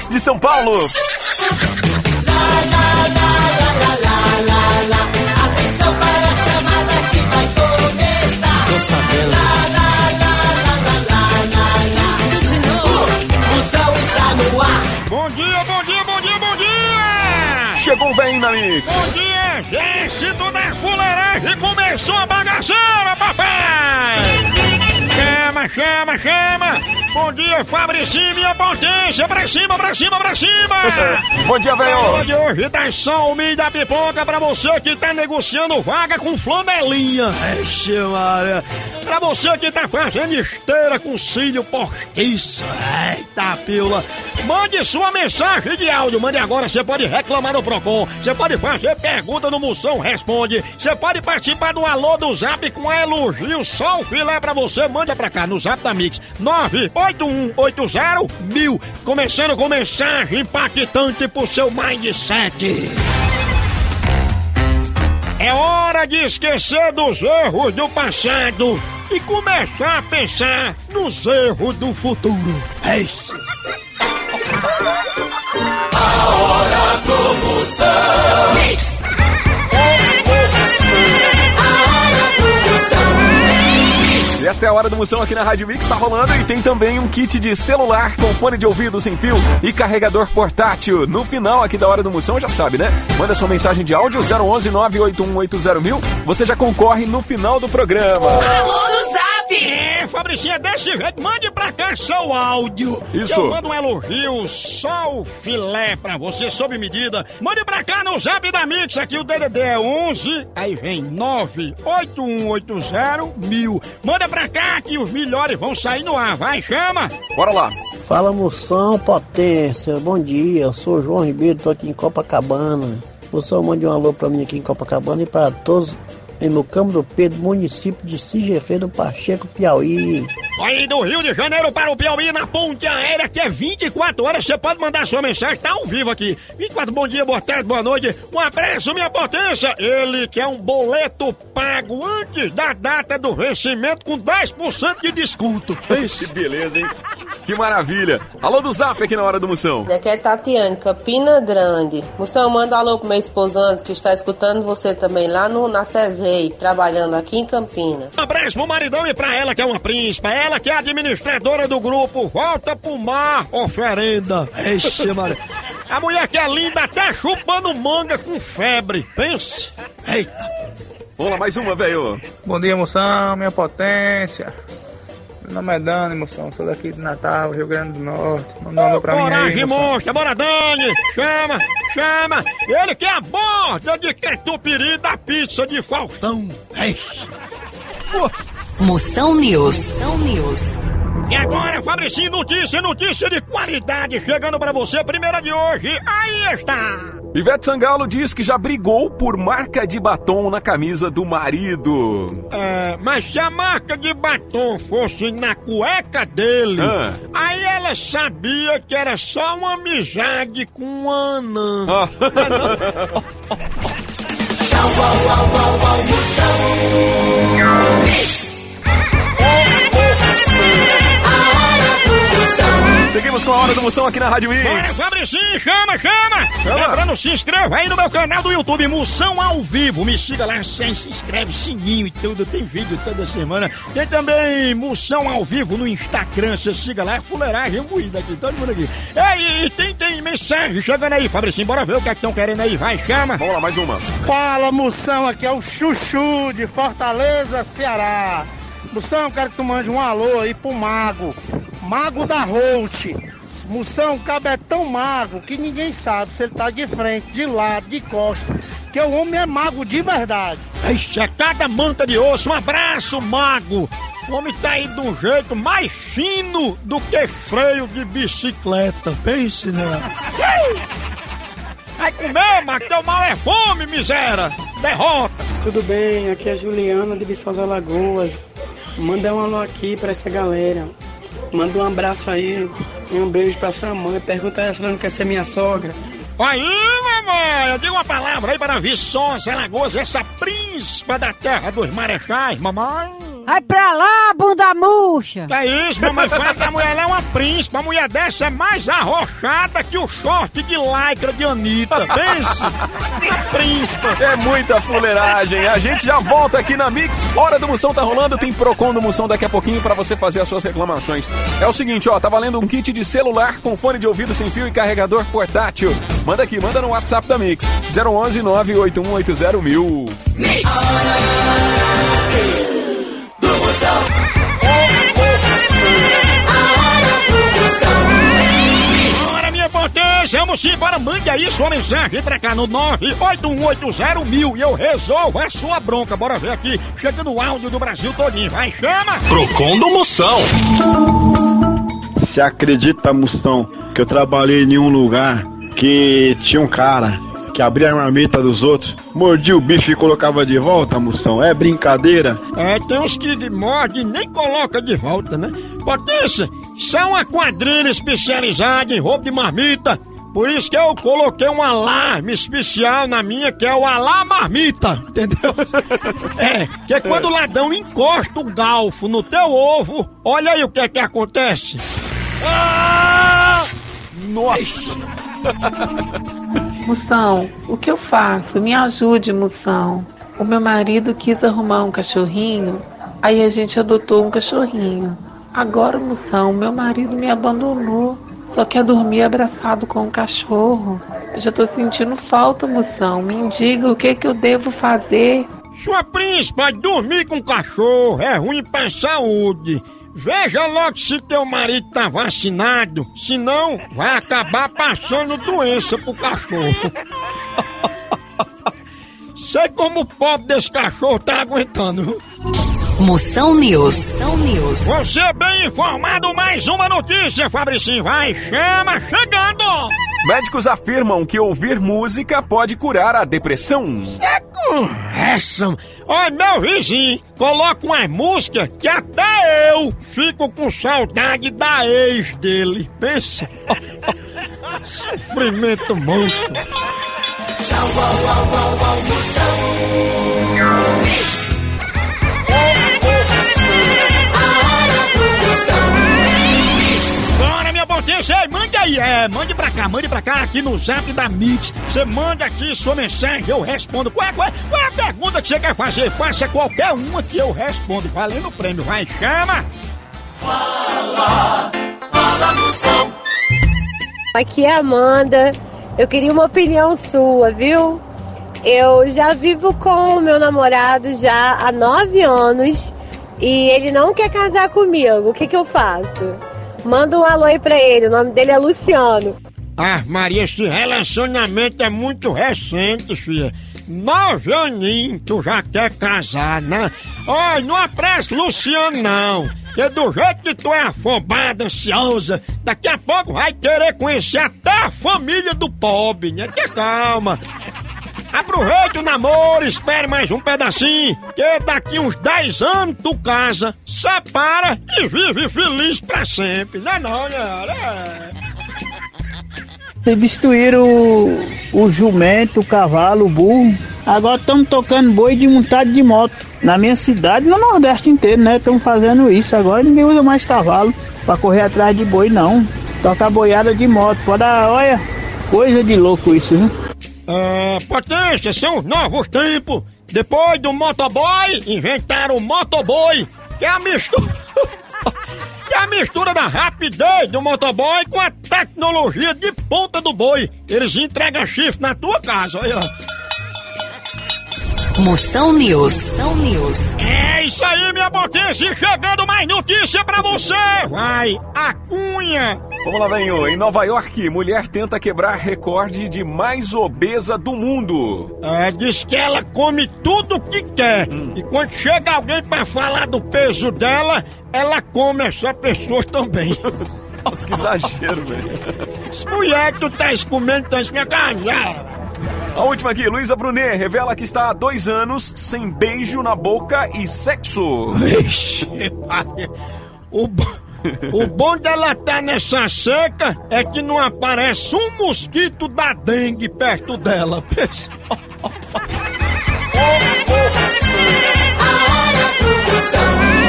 Mix de São Paulo. Atenção para a chamada que vai começar. Tô sabendo. Tudo de novo. Moção está no ar. Bom dia, bom dia, bom dia, bom dia! Chegou bem na Mix. Bom dia, exército da fuleiragem, começou a bagaceira, papai! Chama, chama, chama! Bom dia, Fabricinho, minha potência! Pra cima, pra cima, pra cima! Bom dia, velho! De hoje dá salme da pipoca pra você que tá negociando vaga com flanelinha! Eixe, Maria! Pra você que tá fazendo esteira com cílio postiço! Eita, pílula! Mande sua mensagem de áudio, mande agora, você pode reclamar no Procon, você pode fazer pergunta no Moção Responde, você pode participar do Alô do Zap com elogio, só o filé pra você, manda pra cá no Zap da Mix, 981801000, começando com mensagem impactante pro seu mindset. É hora de esquecer dos erros do passado e começar a pensar nos erros do futuro. É isso. A hora do Moção. Mix. E esta é a hora do Moção aqui na Rádio Mix, tá rolando e tem também um kit de celular com fone de ouvido sem fio e carregador portátil. No final aqui da hora do Moção, já sabe, né? Manda sua mensagem de áudio 011 981801000, você já concorre no final do programa. Alô do Zap! É, Fabricinha, desse jeito, mande pra cá seu áudio. Isso. Eu mando um elogio, só o filé pra você, sob medida. Mande pra cá no Zap da Mix, aqui o DDD é 11, aí vem 981801000. Manda pra cá que os melhores vão sair no ar, vai, chama! Bora lá. Fala, Moção, potência, bom dia, eu sou o João Ribeiro, tô aqui em Copacabana. Moção, mande um alô pra mim aqui em Copacabana e pra todos em meu Campo do Pedro, município de Sigefeira do Pacheco, Piauí. Aí do Rio de Janeiro para o Piauí, na ponte aérea, que é 24 horas, você pode mandar sua mensagem, tá ao vivo aqui. 24, bom dia, boa tarde, boa noite, um abraço, minha potência. Ele quer um boleto pago antes da data do vencimento com 10% de desconto. Que beleza, hein? Que maravilha. Alô do Zap aqui na hora do Moção. Aqui é Tatiane, Campina Grande. Moção, manda um alô pro meu esposo Anderson, que está escutando você também lá na Cezei, trabalhando aqui em Campinas. Um abraço pro maridão e pra ela que é uma príncipa, ela que é administradora do grupo Volta pro Mar Oferenda. Eixe, Maria. A mulher que é linda até chupando manga com febre, pense. Eita. Vamos lá, mais uma, velho. Bom dia, Moção, minha potência. Meu nome é Dani, Moção, sou daqui de Natal, Rio Grande do Norte. Manda um alô pra mim aí, Coragem, Moção. monstra, bora Dani, chama, chama. Ele que é a borda de catupiry da pizza de Faustão. Eixe. Moção News. Moção News. E agora, Fabricinho, notícia de qualidade chegando pra você, primeira de hoje, aí está! Ivete Sangalo diz que já brigou por marca de batom na camisa do marido. Mas se a marca de batom fosse na cueca dele, aí ela sabia que era só uma amizade com um anã. Tchau, Moção. Mix. Seguimos com a hora do Moção aqui na Rádio Mix. Bora, Fabricinho, chama! Lembrando, se inscreva aí no meu canal do YouTube, Moção ao Vivo. Me siga lá, se inscreve, sininho e tudo. Tem vídeo toda semana. Tem também Moção ao Vivo no Instagram. Você siga lá, fuleiragem moída aqui, todo mundo aqui. E tem mensagem chegando aí, Fabricinho. Bora ver o que é que estão querendo aí. Vai, chama! Vamos lá, mais uma. Fala, Moção, aqui é o Chuchu de Fortaleza, Ceará. Moção, quero que tu mande um alô aí pro Mago da Holt. Moção, o cabo é tão mago que ninguém sabe se ele tá de frente, de lado, de costa. Que o homem é mago de verdade. Ixi, é cada manta de osso. Um abraço, mago. O homem tá aí de um jeito mais fino do que freio de bicicleta. Pense, né? Vai comer, mago. Teu mal é fome, miséria. Derrota. Tudo bem, aqui é a Juliana de Viçosa Alagoas. Manda um alô aqui pra essa galera. Manda um abraço aí e um beijo pra sua mãe. Pergunta ela se ela não quer ser minha sogra. Aí, mamãe, diga uma palavra aí para Viçosa Alagoas, essa príncipa da terra dos marechais, mamãe. Vai pra lá, bunda murcha! Que é isso, mamãe? Fala que a mulher ela é uma príncipe. A mulher dessa é mais arrochada que o short de lycra de Anitta. Pense! A príncipe. É muita fuleiragem. A gente já volta aqui na Mix. Hora do Moção tá rolando. Tem Procon do Moção daqui a pouquinho pra você fazer as suas reclamações. É o seguinte, ó. Tá valendo um kit de celular com fone de ouvido sem fio e carregador portátil. Manda aqui, manda no WhatsApp da Mix. 011 98180 1000. Mix. Bora, minha potência, vamos embora. Mande aí sua mensagem pra cá no 98180 1000 e eu resolvo a sua bronca. Bora ver aqui, chega no áudio do Brasil todinho. Vai, chama! Procon do Moção. Você acredita, Moção, que eu trabalhei em um lugar que tinha um cara que abria a marmita dos outros, mordia o bicho e colocava de volta, Moção? É brincadeira? É, tem uns que mordem e nem coloca de volta, né? Potência, são uma quadrilha especializada em roubo de marmita. Por isso que eu coloquei um alarme especial na minha, que é o alarme marmita, entendeu? É, que é quando o ladrão encosta o galfo no teu ovo, olha aí o que é que acontece. Ah! Nossa! Moção, o que eu faço? Me ajude, Moção. O meu marido quis arrumar um cachorrinho, aí a gente adotou um cachorrinho. Agora, Moção, meu marido me abandonou, só quer dormir abraçado com o cachorro. Eu já tô sentindo falta, Moção. Me diga o que eu devo fazer. Sua príncipe, dormir com o cachorro é ruim pra saúde. Veja logo se teu marido tá vacinado, senão vai acabar passando doença pro cachorro. Sei como o pobre desse cachorro tá aguentando. Moção News. Moção News. Você é bem informado, mais uma notícia, Fabricinho. Vai, chama, chegando! Médicos afirmam que ouvir música pode curar a depressão. Essa, olha, meu vizinho, coloca uma música que até eu fico com saudade da ex dele. Pensa. Sofrimento monstro. Tchau, Moção. Bora, minha potência, mande aí, mande pra cá, aqui no zap da Mix. Você manda aqui sua mensagem, eu respondo. Qual é a pergunta que você quer fazer? Faça qualquer uma que eu respondo, valendo o prêmio. Vai, chama! Fala, Moção. Aqui é a Amanda, eu queria uma opinião sua, viu? Eu já vivo com o meu namorado já há 9 anos e ele não quer casar comigo. O que eu faço? Manda um alô aí pra ele, o nome dele é Luciano. Ah, Maria, esse relacionamento é muito recente, filha. 9 aninhos, tu já quer casar, né? Olha, não apresse Luciano, não. Porque do jeito que tu é afobada, ansiosa, daqui a pouco vai querer conhecer até a família do pobre, né? Que calma. Aproveita o namoro, espere mais um pedacinho, que daqui uns 10 anos tu casa, separa e vive feliz pra sempre, né não, né? Substituíram o jumento, o cavalo, o burro. Agora estamos tocando boi de montado de moto. Na minha cidade, no Nordeste inteiro, né? Estamos fazendo isso. Agora ninguém usa mais cavalo pra correr atrás de boi, não. Toca boiada de moto. Pode dar, olha, coisa de louco isso, viu? Potência, são os novos tempos. Depois do motoboy, inventaram o motoboi, que é a mistura... que é a mistura da rapidez do motoboy com a tecnologia de ponta do boi. Eles entregam chifre na tua casa, olha. Moção News. Moção News. É isso aí, minha potência, chegando mais notícia pra você. Vai, a Cunha. Vamos lá, venho. Em Nova York, mulher tenta quebrar recorde de mais obesa do mundo. Diz que ela come tudo o que quer. E quando chega alguém pra falar do peso dela, ela come essa pessoa também. Nossa, que exagero, velho. Essa mulher que tu tá comendo, tá minha cara. A última aqui, Luísa Brunet revela que está há 2 anos sem beijo na boca e sexo. Ixi, o bom dela tá nessa seca é que não aparece um mosquito da dengue perto dela. A hora do Moção.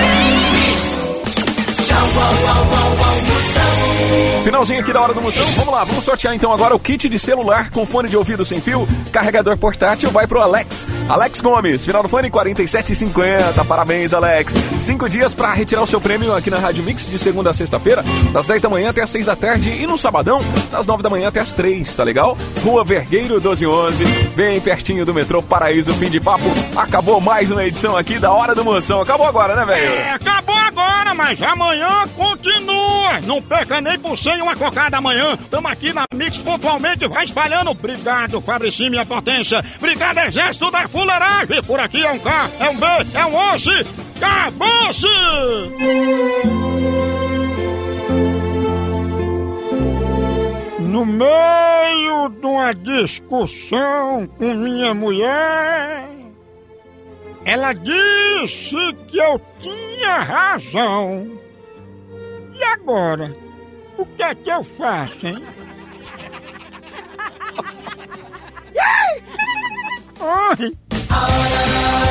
finalzinho aqui da Hora do Moção. Vamos lá, vamos sortear então agora o kit de celular com fone de ouvido sem fio, carregador portátil, vai pro Alex. Alex Gomes, final do fone 4750. Parabéns, Alex. 5 dias pra retirar o seu prêmio aqui na Rádio Mix, de segunda a sexta-feira, das 10 da manhã até as 6 da tarde, e no sabadão, das 9 da manhã até as 3, tá legal? Rua Vergueiro 1211, bem pertinho do metrô Paraíso. Fim de papo. Acabou mais uma edição aqui da Hora do Moção. Acabou agora, né, velho? Acabou agora, mas amanhã continua. Não perca nem por 100 uma cocada amanhã. Tamo aqui na Mix pontualmente, vai espalhando. Obrigado, Fabricinho, minha potência. Obrigado, Exército da Fuleiragem. Por aqui é um K, é um B, é um osso. Acabou-se! No meio de uma discussão com minha mulher, ela disse que eu tinha razão. E agora? O que é que eu faço, hein? Oi! A hora